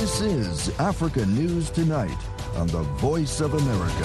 This is Africa News Tonight on the Voice of America.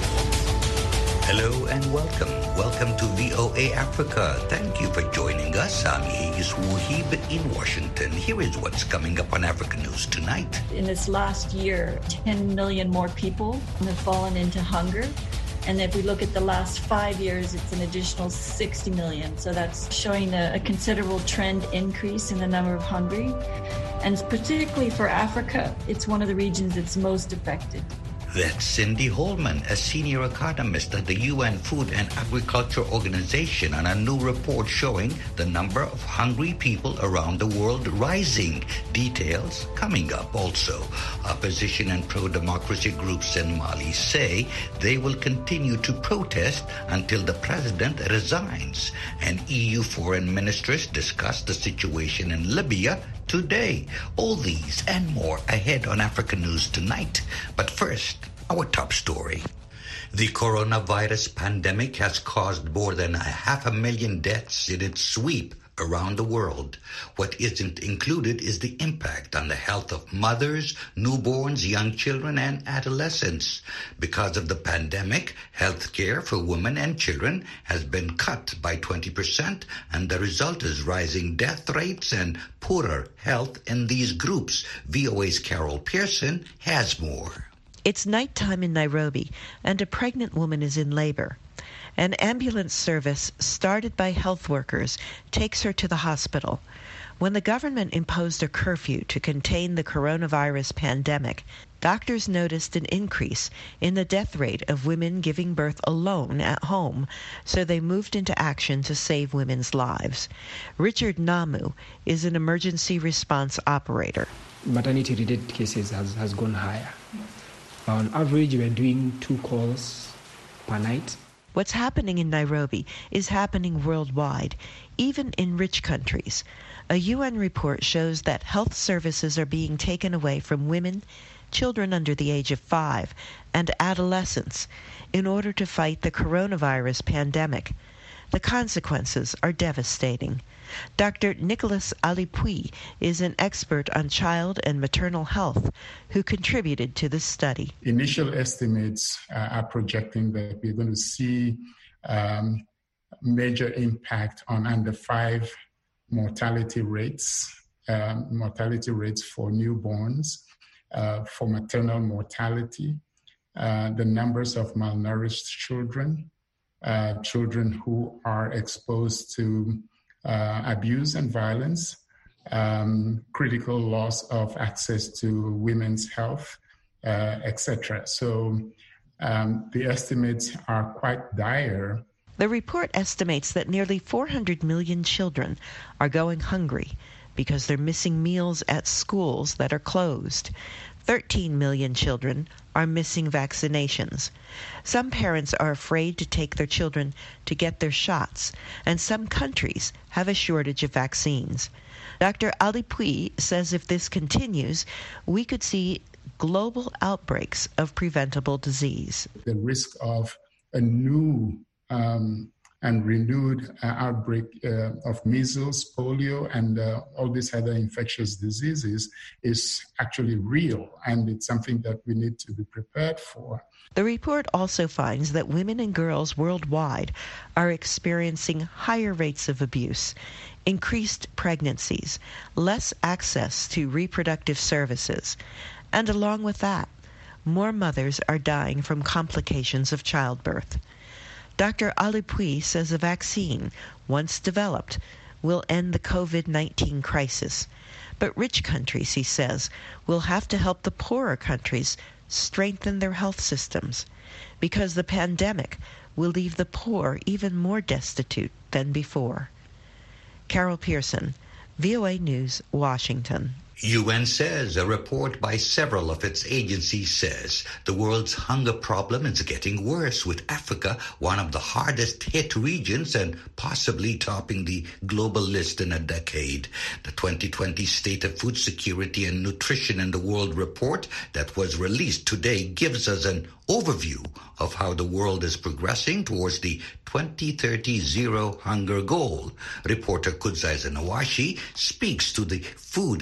Hello and welcome. Welcome to VOA Africa. Thank you for joining us. I'm Aegis Wuhib in Washington. Here is what's coming up on Africa News Tonight. In this last year, 10 million more people have fallen into hunger. And if we look at the last 5 years, it's an additional 60 million. So that's showing a considerable trend increase in the number of hungry. And particularly for Africa, it's one of the regions that's most affected. That's Cindy Holman, a senior economist at the UN Food and Agriculture Organization, on a new report showing the number of hungry people around the world rising. Details coming up also. Opposition and pro-democracy groups in Mali say they will continue to protest until the president resigns. And EU foreign ministers discuss the situation in Libya today. All these and more ahead on Africa News Tonight. But first, our top story. The coronavirus pandemic has caused more than 500,000 deaths in its sweep around the world. What isn't included is the impact on the health of mothers, newborns, young children, and adolescents. Because of the pandemic, health care for women and children has been cut by 20%, and the result is rising death rates and poorer health in these groups. VOA's Carol Pearson has more. It's nighttime in Nairobi, and a pregnant woman is in labor. An ambulance service started by health workers takes her to the hospital. When the government imposed a curfew to contain the coronavirus pandemic, doctors noticed an increase in the death rate of women giving birth alone at home, so they moved into action to save women's lives. Richard Namu is an emergency response operator. Maternity-related cases has gone higher. On average, we're doing 2 calls per night. What's happening in Nairobi is happening worldwide, even in rich countries. A UN report shows that health services are being taken away from women, children under the age of 5, and adolescents in order to fight the coronavirus pandemic. The consequences are devastating. Dr. Nicholas Alipui is an expert on child and maternal health who contributed to this study. Initial estimates are projecting that we're going to see major impact on under 5 mortality rates for newborns, for maternal mortality, the numbers of malnourished children, children who are exposed to abuse and violence, critical loss of access to women's health, etc. So the estimates are quite dire. The report estimates that nearly 400 million children are going hungry because they're missing meals at schools that are closed. 13 million children are missing vaccinations. Some parents are afraid to take their children to get their shots, and some countries have a shortage of vaccines. Dr. Alipui says if this continues, we could see global outbreaks of preventable disease. The risk of a new and renewed outbreak of measles, polio, and all these other infectious diseases is actually real, and it's something that we need to be prepared for. The report also finds that women and girls worldwide are experiencing higher rates of abuse, increased pregnancies, less access to reproductive services, and along with that, more mothers are dying from complications of childbirth. Dr. Alipui says a vaccine, once developed, will end the COVID-19 crisis. But rich countries, he says, will have to help the poorer countries strengthen their health systems, because the pandemic will leave the poor even more destitute than before. Carol Pearson, VOA News, Washington. UN says a report by several of its agencies says the world's hunger problem is getting worse, with Africa one of the hardest hit regions and possibly topping the global list in a decade. The 2020 State of Food Security and Nutrition in the World report that was released today gives us an overview of how the world is progressing towards the 2030 Zero Hunger Goal. Reporter Kudzai Zanawashi speaks to the Food and Agriculture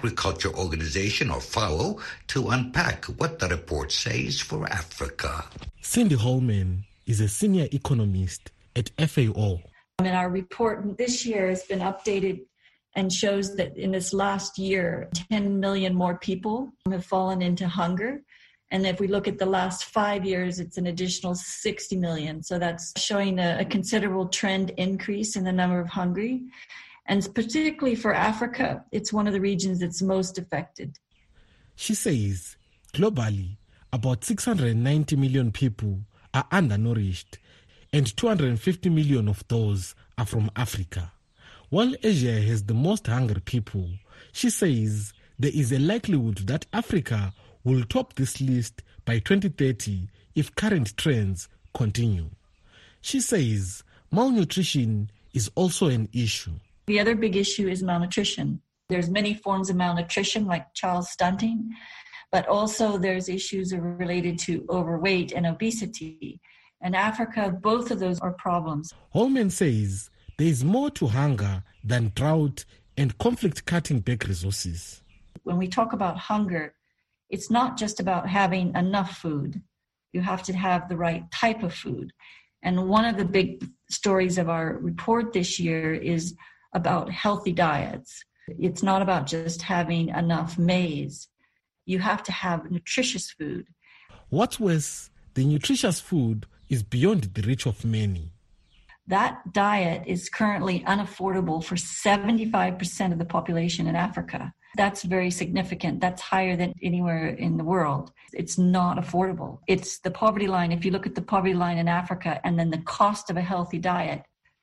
Agriculture Organization, or FAO, to unpack what the report says for Africa. Cindy Holman is a senior economist at FAO. And our report this year has been updated and shows that in this last year, 10 million more people have fallen into hunger. And if we look at the last 5 years, it's an additional 60 million. So that's showing a considerable trend increase in the number of hungry. And particularly for Africa, it's one of the regions that's most affected. She says globally, about 690 million people are undernourished, and 250 million of those are from Africa. While Asia has the most hungry people, she says there is a likelihood that Africa will top this list by 2030 if current trends continue. She says malnutrition is also an issue. The other big issue is malnutrition. There's many forms of malnutrition like child stunting, but also there's issues related to overweight and obesity. In Africa, both of those are problems. Holman says there is more to hunger than drought and conflict cutting back resources. When we talk about hunger, it's not just about having enough food. You have to have the right type of food. And one of the big stories of our report this year is about healthy diets. It's not about just having enough maize. You have to have nutritious food. What's worse, the nutritious food is beyond the reach of many. That diet is currently unaffordable for 75% of the population in Africa. That's very significant. That's higher than anywhere in the world. It's not affordable. It's the poverty line. If you look at the poverty line in Africa and then the cost of a healthy diet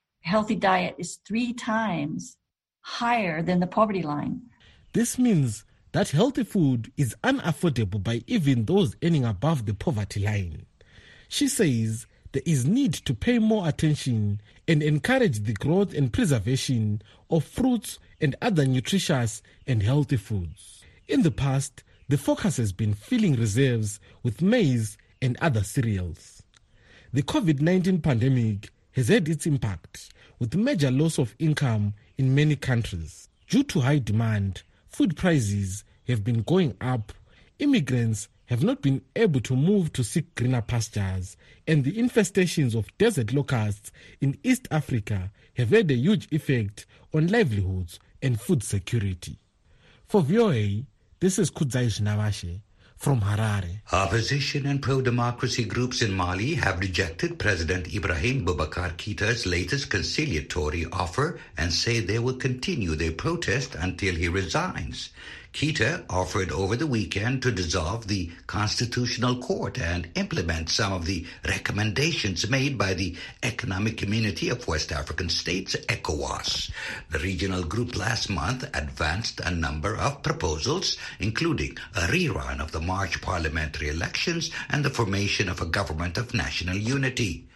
is 3 times higher than the poverty line. This means that healthy food is unaffordable by even those earning above the poverty line. She says there is need to pay more attention and encourage the growth and preservation of fruits and other nutritious and healthy foods. In the past, the focus has been filling reserves with maize and other cereals. The COVID-19 pandemic has had its impact, with major loss of income in many countries. Due to high demand, food prices have been going up, immigrants have not been able to move to seek greener pastures, and the infestations of desert locusts in East Africa have had a huge effect on livelihoods and food security. For VOA, this is Kudzai Shinawashe from Harare. Opposition and pro-democracy groups in Mali have rejected President Ibrahim Boubacar Keïta's latest conciliatory offer and say they will continue their protest until he resigns. Keïta offered over the weekend to dissolve the Constitutional Court and implement some of the recommendations made by the Economic Community of West African States, ECOWAS. The regional group last month advanced a number of proposals, including a rerun of the March parliamentary elections and the formation of a government of national unity.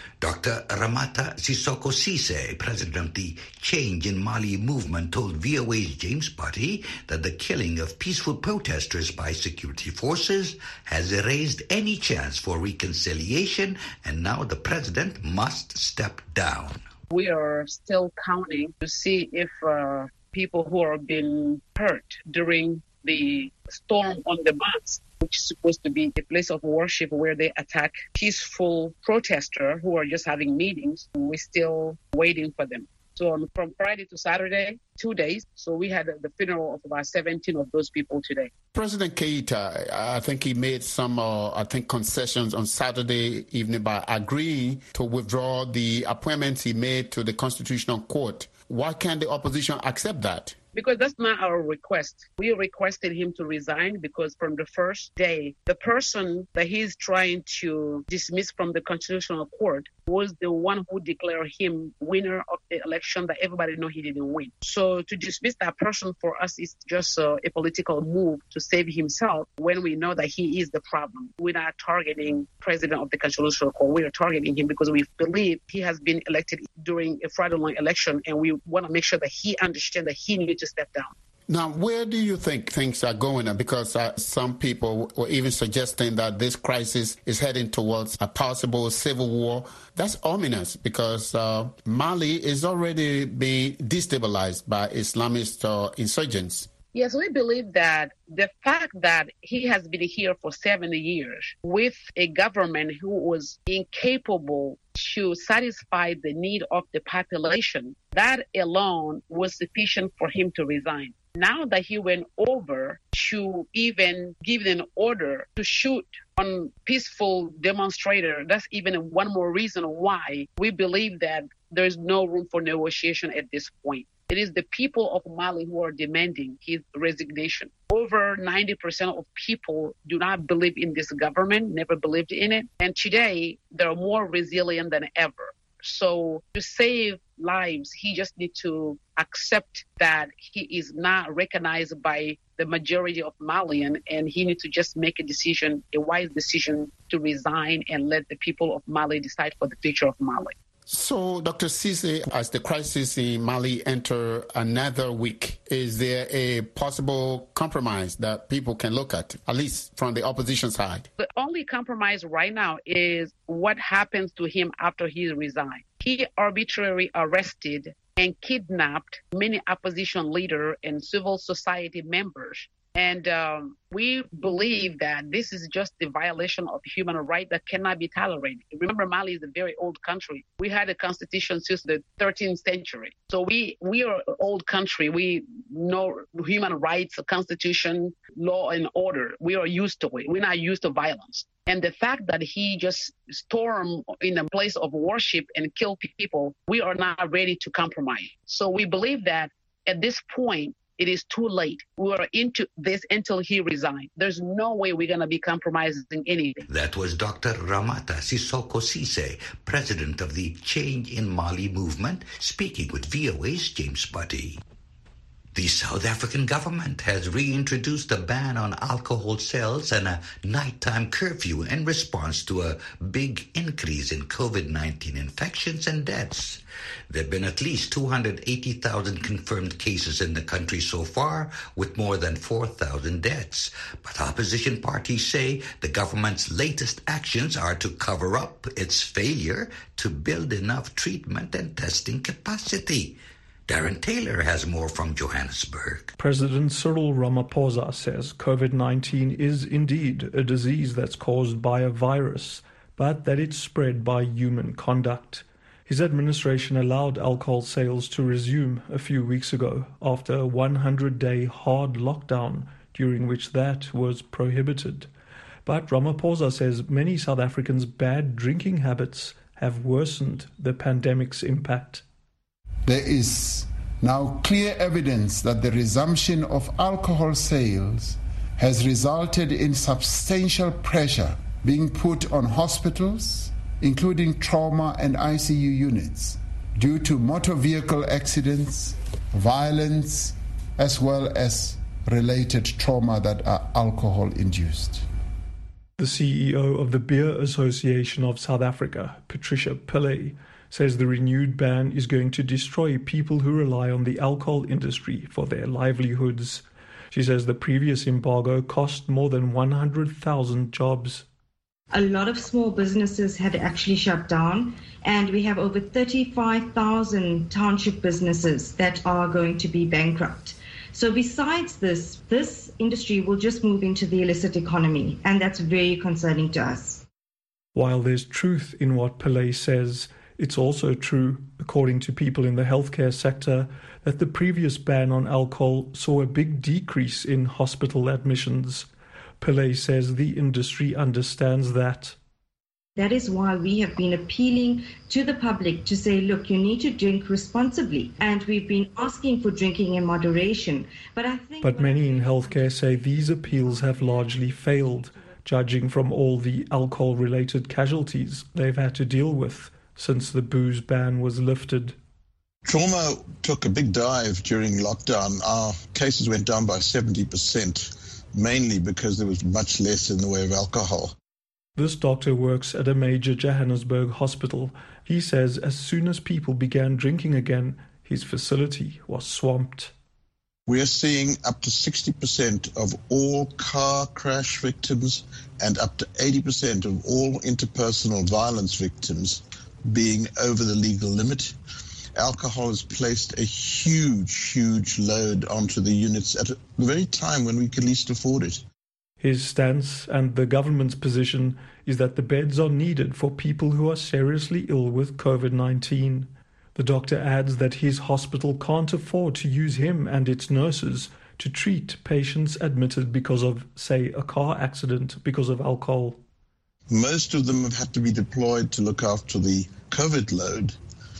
Dr. Ramata Sissoko Cisse, president of the Change in Mali movement, told VOA's James Butty that the killing of peaceful protesters by security forces has erased any chance for reconciliation, and now the president must step down. We are still counting to see if people who are being hurt during the storm on the mosque, which is supposed to be a place of worship where they attack peaceful protesters who are just having meetings. We're still waiting for them. So from Friday to Saturday, 2 days. So we had the funeral of about 17 of those people today. President Keïta, I think he made some, concessions on Saturday evening by agreeing to withdraw the appointments he made to the Constitutional Court. Why can't the opposition accept that? Because that's not our request. We requested him to resign because from the first day, the person that he's trying to dismiss from the Constitutional Court was the one who declared him winner of the election that everybody know he didn't win. So to dismiss that person for us is just a political move to save himself when we know that he is the problem. We're not targeting president of the Constitutional Court. We are targeting him because we believe he has been elected during a fraudulent election, and we want to make sure that he understands that he needs to step down. Now, where do you think things are going? Because some people were even suggesting that this crisis is heading towards a possible civil war. That's ominous because Mali is already being destabilized by Islamist insurgents. Yes, we believe that the fact that he has been here for 70 years with a government who was incapable to satisfy the need of the population, that alone was sufficient for him to resign. Now that he went over to even give an order to shoot on peaceful demonstrator, that's even one more reason why we believe that there's no room for negotiation at this point. It is the people of Mali who are demanding his resignation. Over 90% of people do not believe in this government, never believed in it. And today, they're more resilient than ever. So to save lives, he just needs to accept that he is not recognized by the majority of Malian, and he needs to just make a decision, a wise decision, to resign and let the people of Mali decide for the future of Mali. So, Dr. Cisse, as the crisis in Mali enter another week, is there a possible compromise that people can look at least from the opposition side? The only compromise right now is what happens to him after he resigned. He arbitrarily arrested and kidnapped many opposition leaders and civil society members. And we believe that this is just the violation of human rights that cannot be tolerated. Remember, Mali is a very old country. We had a constitution since the 13th century. So we are an old country. We know human rights, constitution, law, and order. We are used to it. We're not used to violence. And the fact that he just stormed in a place of worship and killed people, we are not ready to compromise. So we believe that at this point, it is too late. We are into this until he resigns. There's no way we're going to be compromising anything. That was Dr. Ramata Sissoko Cisse, president of the Change in Mali movement, speaking with VOA's James Buddy. The South African government has reintroduced a ban on alcohol sales and a nighttime curfew in response to a big increase in COVID-19 infections and deaths. There have been at least 280,000 confirmed cases in the country so far, with more than 4,000 deaths. But opposition parties say the government's latest actions are to cover up its failure to build enough treatment and testing capacity. Darren Taylor has more from Johannesburg. President Cyril Ramaphosa says COVID-19 is indeed a disease that's caused by a virus, but that it's spread by human conduct. His administration allowed alcohol sales to resume a few weeks ago after a 100-day hard lockdown during which that was prohibited. But Ramaphosa says many South Africans' bad drinking habits have worsened the pandemic's impact. There is now clear evidence that the resumption of alcohol sales has resulted in substantial pressure being put on hospitals, including trauma and ICU units, due to motor vehicle accidents, violence, as well as related trauma that are alcohol-induced. The CEO of the Beer Association of South Africa, Patricia Pillay, says the renewed ban is going to destroy people who rely on the alcohol industry for their livelihoods. She says the previous embargo cost more than 100,000 jobs. A lot of small businesses had actually shut down, and we have over 35,000 township businesses that are going to be bankrupt. So besides this industry will just move into the illicit economy, and that's very concerning to us. While there's truth in what Pillay says, it's also true, according to people in the healthcare sector, that the previous ban on alcohol saw a big decrease in hospital admissions. Pillay says the industry understands that. That is why we have been appealing to the public to say, look, you need to drink responsibly. And we've been asking for drinking in moderation. But many in healthcare say these appeals have largely failed, judging from all the alcohol-related casualties they've had to deal with since the booze ban was lifted. Trauma took a big dive during lockdown. Our cases went down by 70%, mainly because there was much less in the way of alcohol. This doctor works at a major Johannesburg hospital. He says as soon as people began drinking again, his facility was swamped. We are seeing up to 60% of all car crash victims and up to 80% of all interpersonal violence victims being over the legal limit. alcohol has placed a huge load onto the units at the very time when we could least afford it. His stance and the government's position is that the beds are needed for people who are seriously ill with COVID-19. The doctor adds that his hospital can't afford to use him and its nurses to treat patients admitted because of, say, a car accident because of alcohol. Most of them have had to be deployed to look after the COVID load.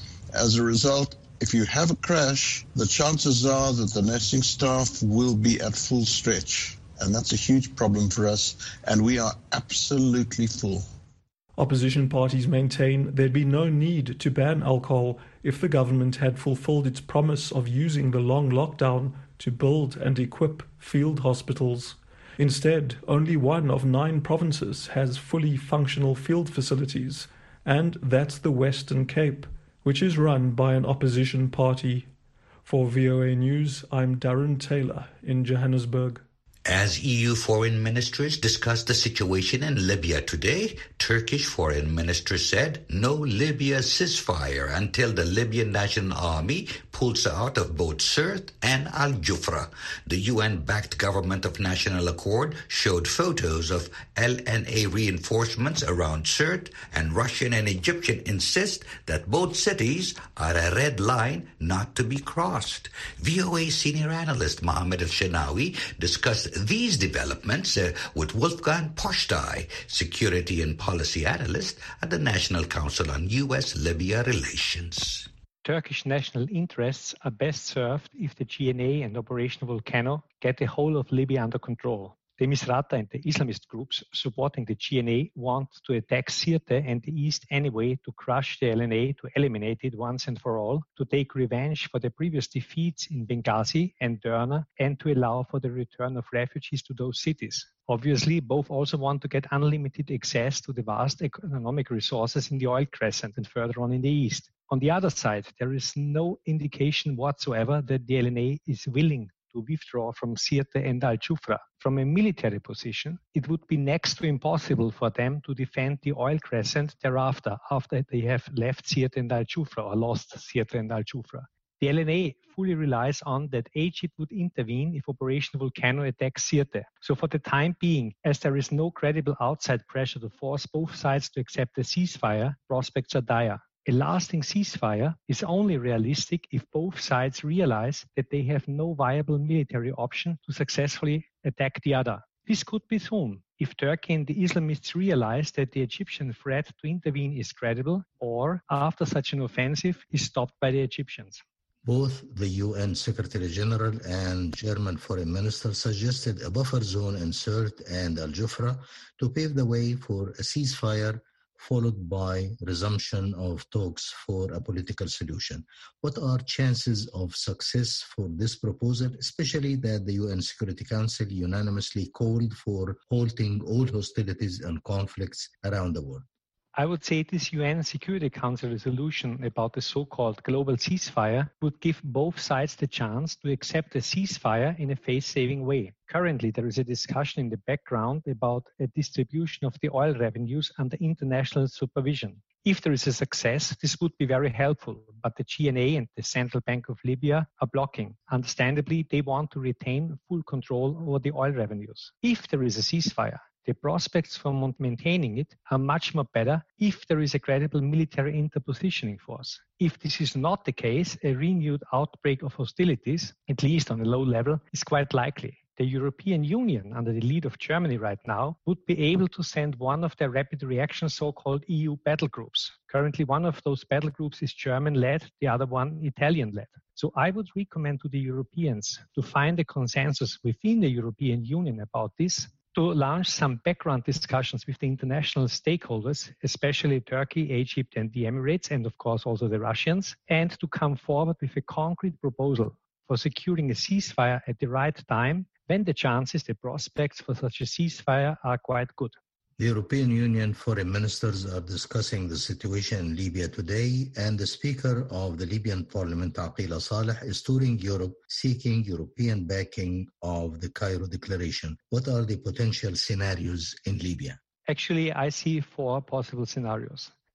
As a result, if you have a crash, the chances are that the nursing staff will be at full stretch. And that's a huge problem for us, and we are absolutely full. Opposition parties maintain there'd be no need to ban alcohol if the government had fulfilled its promise of using the long lockdown to build and equip field hospitals. Instead, only one of 9 provinces has fully functional field facilities, and that's the Western Cape, which is run by an opposition party. For VOA News, I'm Darren Taylor in Johannesburg. As EU foreign ministers discussed the situation in Libya today, Turkish foreign minister said no Libya ceasefire until the Libyan National Army pulls out of both Sirte and Al-Jufra. The UN-backed Government of National Accord showed photos of LNA reinforcements around Sirte, and Russian and Egyptian insist that both cities are a red line not to be crossed. VOA senior analyst Mohammed Al-Shanawi discussed these developments with Wolfgang Postai, security and policy analyst at the National Council on U.S.-Libya Relations. Turkish national interests are best served if the GNA and Operation Volcano get the whole of Libya under control. The Misrata and the Islamist groups supporting the GNA want to attack Sirte and the east anyway to crush the LNA, to eliminate it once and for all, to take revenge for the previous defeats in Benghazi and Derna, and to allow for the return of refugees to those cities. Obviously, both also want to get unlimited access to the vast economic resources in the Oil Crescent and further on in the east. On the other side, there is no indication whatsoever that the LNA is willing to withdraw from Sirte and Al-Jufra. From a military position, it would be next to impossible for them to defend the Oil Crescent thereafter, after they have left Sirte and Al-Jufra or lost Sirte and Al-Jufra. The LNA fully relies on that Egypt would intervene if Operation Volcano attacks Sirte. So for the time being, as there is no credible outside pressure to force both sides to accept a ceasefire, prospects are dire. A lasting ceasefire is only realistic if both sides realize that they have no viable military option to successfully attack the other. This could be soon, if Turkey and the Islamists realize that the Egyptian threat to intervene is credible, or after such an offensive is stopped by the Egyptians. Both the UN Secretary General and German Foreign Minister suggested a buffer zone in Sirte and Al-Jufra to pave the way for a ceasefire, followed by resumption of talks for a political solution. What are chances of success for this proposal, especially that the UN Security Council unanimously called for halting all hostilities and conflicts around the world? I would say this UN Security Council resolution about the so-called global ceasefire would give both sides the chance to accept a ceasefire in a face-saving way. Currently, there is a discussion in the background about a distribution of the oil revenues under international supervision. If there is a success, this would be very helpful, but the GNA and the Central Bank of Libya are blocking. Understandably, they want to retain full control over the oil revenues. If there is a ceasefire, the prospects for maintaining it are much more better if there is a credible military interpositioning force. If this is not the case, a renewed outbreak of hostilities, at least on a low level, is quite likely. The European Union, under the lead of Germany right now, would be able to send one of their rapid reaction so-called EU battle groups. Currently, one of those battle groups is German-led, the other one Italian-led. So I would recommend to the Europeans to find a consensus within the European Union about this, to launch some background discussions with the international stakeholders, especially Turkey, Egypt, and the Emirates, and of course also the Russians, and to come forward with a concrete proposal for securing a ceasefire at the right time when the chances, the prospects for such a ceasefire are quite good. The European Union foreign ministers are discussing the situation in Libya today, and the Speaker of the Libyan Parliament, Aqila Saleh, is touring Europe seeking European backing of the Cairo Declaration. What are the potential scenarios in Libya? Actually, I see 4 possible scenarios.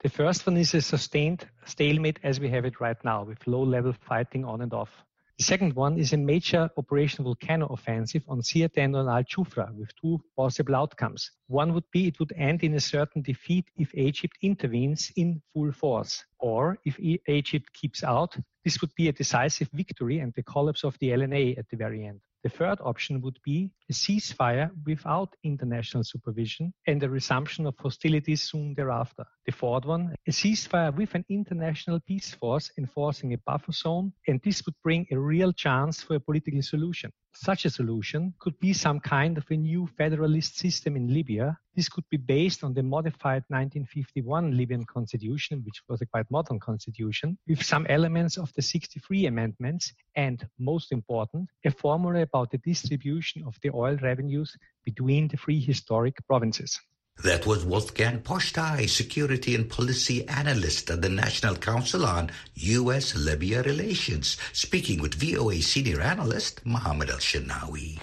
The first one is a sustained stalemate as we have it right now, with low-level fighting on and off. The second one is a major Operation Volcano offensive on Sirte and on Al Jufra, with two possible outcomes. One would be it would end in a certain defeat if Egypt intervenes in full force, or if Egypt keeps out, this would be a decisive victory and the collapse of the LNA at the very end. The third option would be a ceasefire without international supervision and a resumption of hostilities soon thereafter. The fourth one, a ceasefire with an international peace force enforcing a buffer zone, and this would bring a real chance for a political solution. Such a solution could be some kind of a new federalist system in Libya. This could be based on the modified 1951 Libyan constitution, which was a quite modern constitution, with some elements of the 63 amendments, and most important, a formula about the distribution of the oil revenues between the three historic provinces. That was Wolfgang Postai, security and policy analyst at the National Council on U.S.-Libya Relations, speaking with VOA senior analyst Mohammed Al-Shinawi.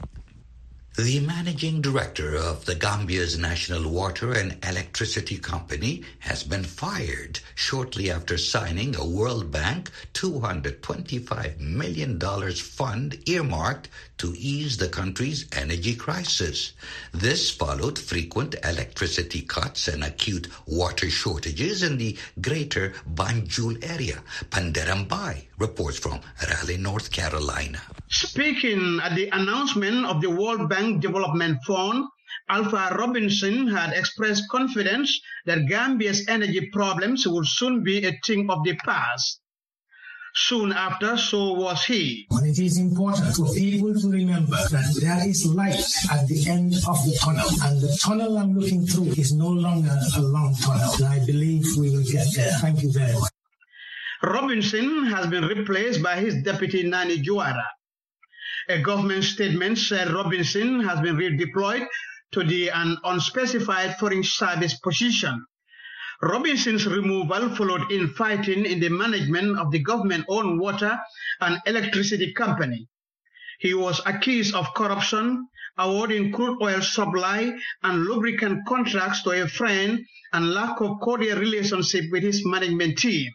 The managing director of the Gambia's National Water and Electricity Company has been fired shortly after signing a World Bank $225 million fund earmarked to ease the country's energy crisis. This followed frequent electricity cuts and acute water shortages in the greater Banjul area. Panderambai reports from Raleigh, North Carolina. Speaking at the announcement of the World Bank Development Fund, Alpha Robinson had expressed confidence that Gambia's energy problems would soon be a thing of the past. Soon after, so was he. And it is important for people to remember that there is light at the end of the tunnel, and the tunnel I'm looking through is no longer a long tunnel, and I believe we will get there. Thank you very much. Robinson has been replaced by his deputy Nani Juara. A government statement said Robinson has been redeployed to an unspecified foreign service position. Robinson's removal followed infighting in the management of the government-owned water and electricity company. He was accused of corruption, awarding crude oil supply and lubricant contracts to a friend, and lack of cordial relationship with his management team.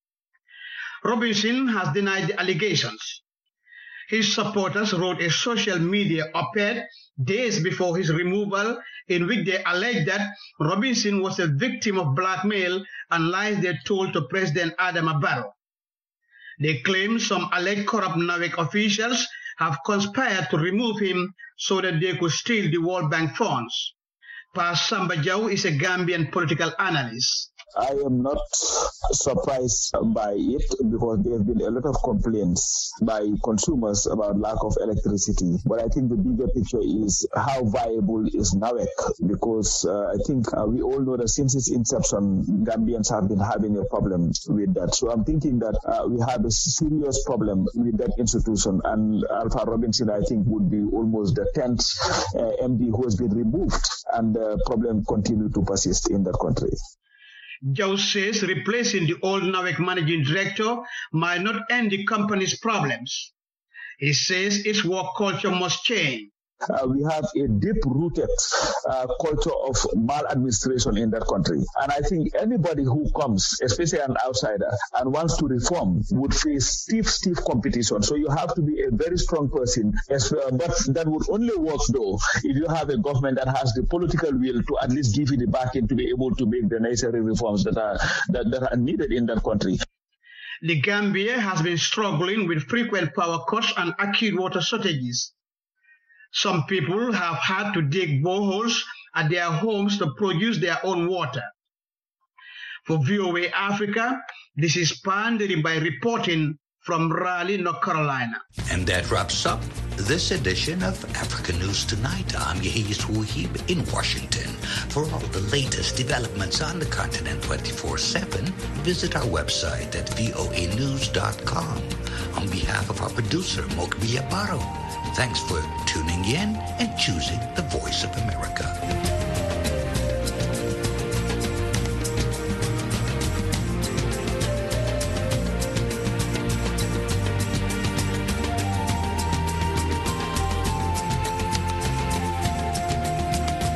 Robinson has denied the allegations. His supporters wrote a social media op-ed days before his removal in which they alleged that Robinson was a victim of blackmail and lies they told to President Adama Barrow. They claim some alleged corrupt NAWEC officials have conspired to remove him so that they could steal the World Bank funds. Paz Samba Jau is a Gambian political analyst. I am not surprised by it because there have been a lot of complaints by consumers about lack of electricity. But I think the bigger picture is how viable is NAWEC, because I think we all know that since its inception, Gambians have been having a problem with that. So I'm thinking that we have a serious problem with that institution, and Alpha Robinson, I think, would be almost the 10th MD who has been removed, and the problem continues to persist in that country. Joe says replacing the old NAWEC managing director might not end the company's problems. He says its work culture must change. We have a deep-rooted culture of maladministration in that country. And I think anybody who comes, especially an outsider, and wants to reform would face stiff competition. So you have to be a very strong person. But that would only work, though, if you have a government that has the political will to at least give you the backing to be able to make the necessary reforms that are needed in that country. The Gambia has been struggling with frequent power cuts and acute water shortages. Some people have had to dig boreholes at their homes to produce their own water. For VOA Africa, this is Panderambai reporting from Raleigh, North Carolina. And that wraps up this edition of Africa News Tonight. I'm Yahya Wahib in Washington. For all the latest developments on the continent 24/7, visit our website at voanews.com. On behalf of our producer, Mokbiya Baro, thanks for tuning in and choosing the Voice of America.